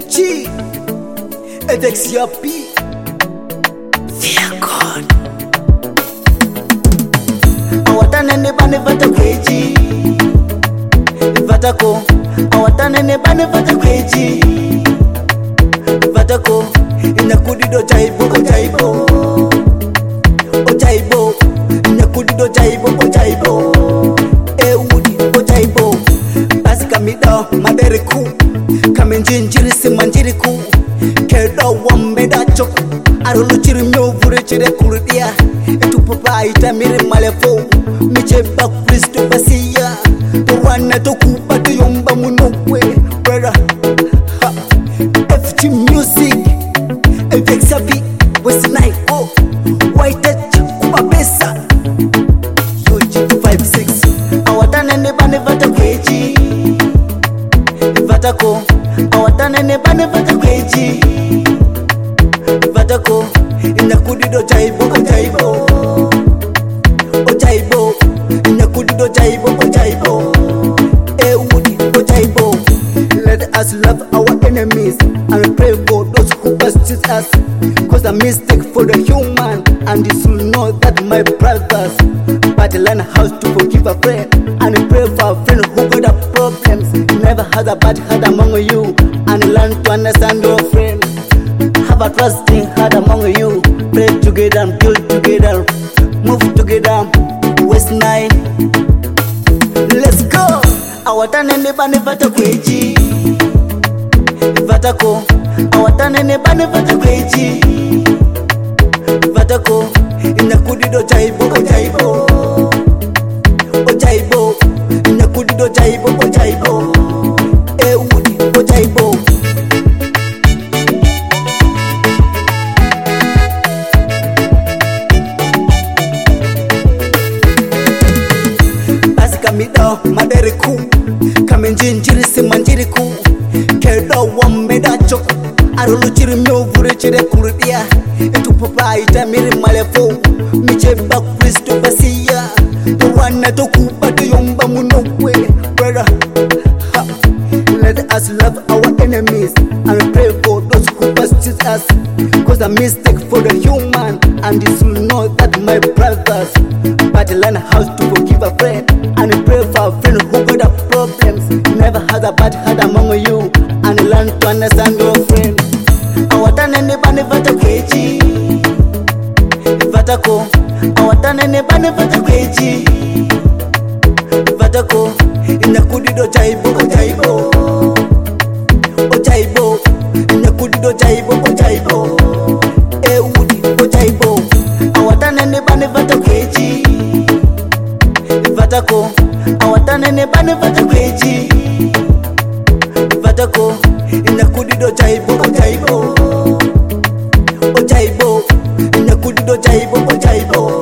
G avec Yapi Viacon awatane ne bane vata kweji vatako awatane ne bane vata kweji vatako inakudido jaibo ojaibo inakudido jaibo ojaibo ewudi ojaibo basi kamida maderiku kamenjinjiri simanjiriku kedo wambeda choko arulu chiri nyovure chire kurudia etupapa itamiri malefo micheba Kristo basiya wana tokupa tuyomba munokwe brother FG music Vexavi Westnight oh white touch kuba pesa UG256 awatane ne bane vata kweji vatako awatane ne bane vata kweji vatako inakudido jaibo ojaibo inakudido jaibo ojaibo ewudi ojaibo. Let us love our enemies and pray for those who persecute us, cause a mistake for the human and you should know that my brothers, but learn how to forgive a friend and pray for a friend who got a problems. Never has a bad heart among you and learn to understand your friend. Have a trusting heart among you. Pray together and build together. Move together. Westnight. Let's go. Awatane ne bane vata kweji vatako awatane ne bane vata kweji vatako inakudido jaibo ojaibo inakudido jaibo ojaibo ewudi ojaibo. Kamida maderiku kamenjinjiri simanjiriku kedo wambeda choko arulu chiri myovure chire kurudia etupapa itamiri malefo micheba Kristo basiya wana tokupa tuyomba munokwe brother let us love our enemies and pray for those who persecute us, cause a mistake for the human and you should know that my brothers, but learn how to forgive a friend and pray for a friend who got a problems. Never has a bad heart among you and learn to understand your friend. Awatane ne bane vata kweji vatako awatane ne bane vata kweji vatako inakudido jaibo ojaibo inakudido jaibo ojaibo ewudi ojaibo. Awatane ne bane vata kweji vatako awatane ne bane vata kweji vatako inakudido jaibo ojaibo inakudido jaibo ojaibo